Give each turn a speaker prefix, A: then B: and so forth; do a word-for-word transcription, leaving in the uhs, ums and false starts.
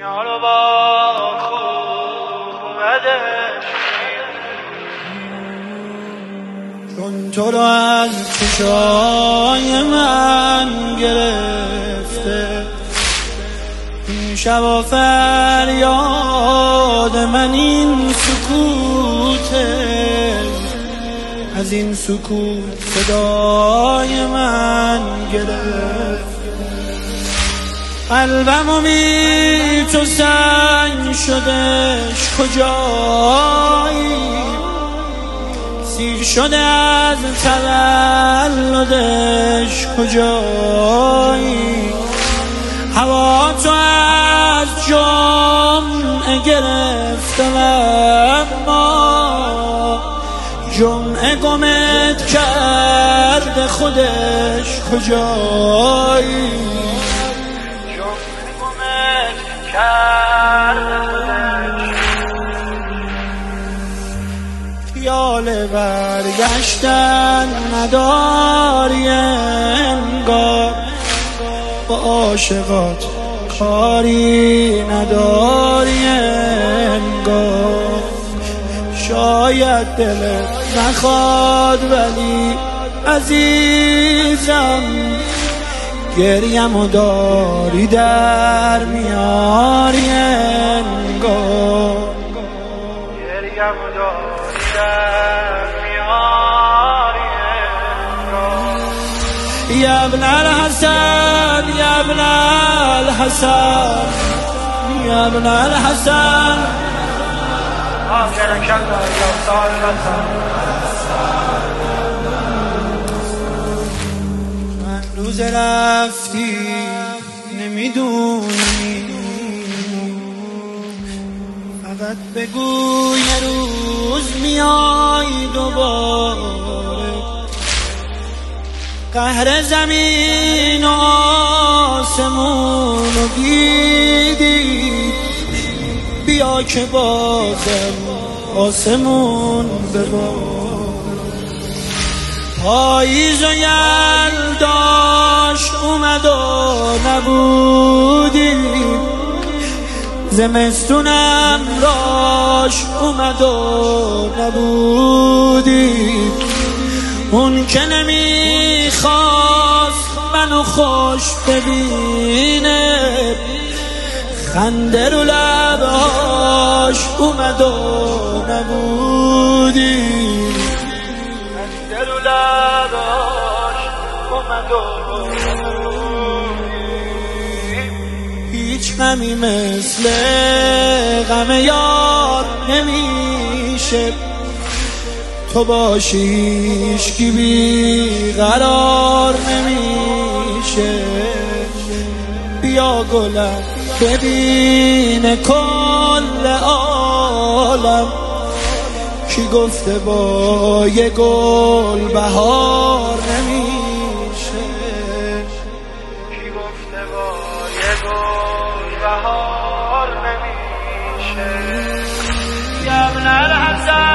A: دنیا رو با خوب بدش چون تو رو از چشای من گرفته این شب و فریاد من این سکوته از این سکوت صدای من گرفت قلبمو بی تو سنگ شدش کجایی سیر شده از تولدش کجایی هوا تو از جمعه گرفته اما جمعه گمت کرده خودش کجایی جمعه گمت کرده خودش خیال برگشتن نداری انگار با عاشقات کاری نداری انگار شاید دلت نخواد ولی عزیزم گریم و داری در میاری انگار گریم و داری در میاری انگار یا ابن الحسن یا ابن الحسن یا ابن الحسن من روز رفتی نمیدونی فقط بگو یه روز میای دوباره قهر زمین و آسمون رو دیدی بیا که بازم آسمون ببار پاییز و یلداش اومد و نبودی زمستونم راش اومد و نبودی اون که نمیخواست منو خوش ببینه خنده رو لباش اومد و نبودی خنده رو لباش اومد و نبودی هیچ غمی مثل غم یار نمیشه تو باشی هیچکی بی قرار نمیشه بیا گلم ببین کل عالم کی گفته با یه گل بهار نمیشه کی گفته با یه گل بهار نمیشه یا ابن الحسن